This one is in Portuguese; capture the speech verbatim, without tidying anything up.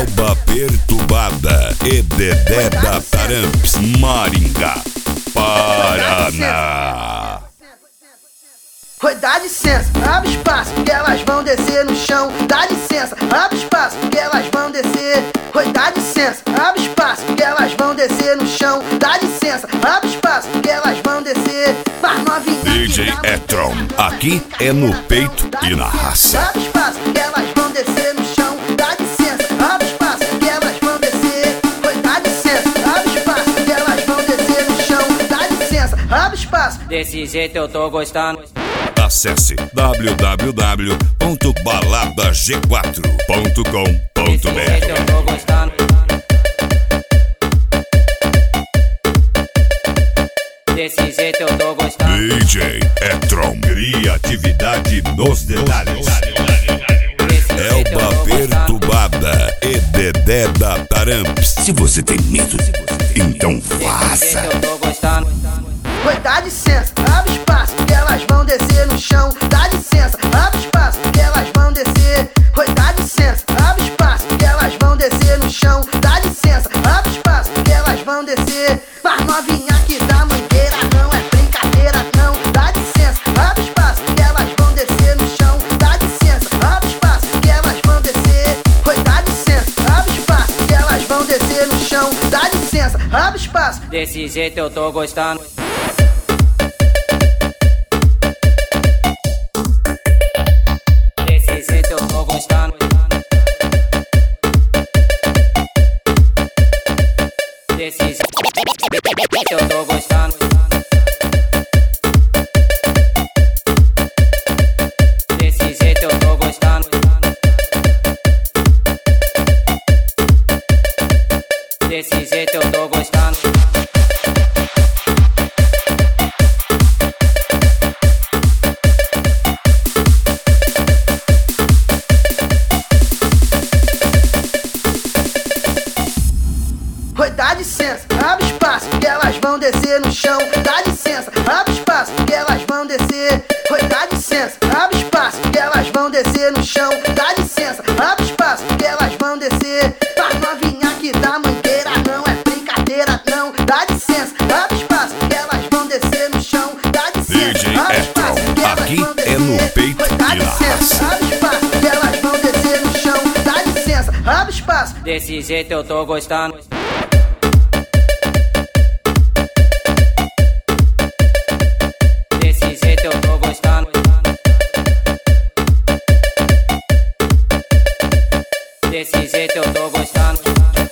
Elba Perturbada e Dedé da Taramps, Maringá, Paraná. Oi, dá licença, abre espaço, que elas vão descer no chão. Dá licença, abre espaço, que elas vão descer. Oi, dá licença, abre espaço, que elas vão descer no chão. Dá licença, abre espaço, que elas vão descer. Mas novinha D J Etron, aqui é no peito e na raça. Abre espaço, que elas vão descer no chão. Dá licença, abre espaço, que elas vão descer. Oi, dá licença, abre espaço, que elas vão descer no chão. Dá licença, abre espaço. Desse jeito eu tô gostando. Acesse w w w ponto balada g quatro ponto com ponto b r. Desse jeito eu tô gostando. Desse jeito eu tô gostando. D J Etron, criatividade nos detalhes. Elba Perturbada e Dedé da Taramps. Se você tem medo, então faça. Desse jeito eu tô gostando. Oi, dá licença, abre espaço, que elas vão descer no chão. Dá licença, abre espaço, que elas vão descer. Oi, dá licença, abre espaço, que elas vão descer no chão. Dá licença, abre espaço, que elas vão descer. Mas novinha que dá mangueira, não é brincadeira não. Dá licença, abre espaço, que elas vão descer no chão. Dá licença, abre espaço, que elas vão descer. Oi, dá licença, abre espaço, que elas vão descer no chão. Dá licença, abre espaço. Desse jeito eu tô gostando. Desse jeito eu tô gostando. Desse jeito eu tô gostando. Desse jeito eu tô gostando. Desse jeito eu tô gostando. Oi, dá licença, abre espaço, que elas vão descer no chão. Dá licença, abre espaço, que elas vão descer. Oi, dá licença, abre espaço, que elas vão descer no chão. Dá licença, abre espaço, que elas vão descer. Mas novinha que dá mangueira, não é brincadeira não. Dá licença, abre espaço, que elas vão descer no chão. Dá licença, D J abre espaço, Etron, que elas aqui vão descer. é no peito Oi, dá e na licença, raça. abre espaço, que elas vão descer no chão. Dá licença, abre espaço. Desse jeito eu tô gostando. Desse jeito eu tô gostando. Desse jeito eu tô gostando.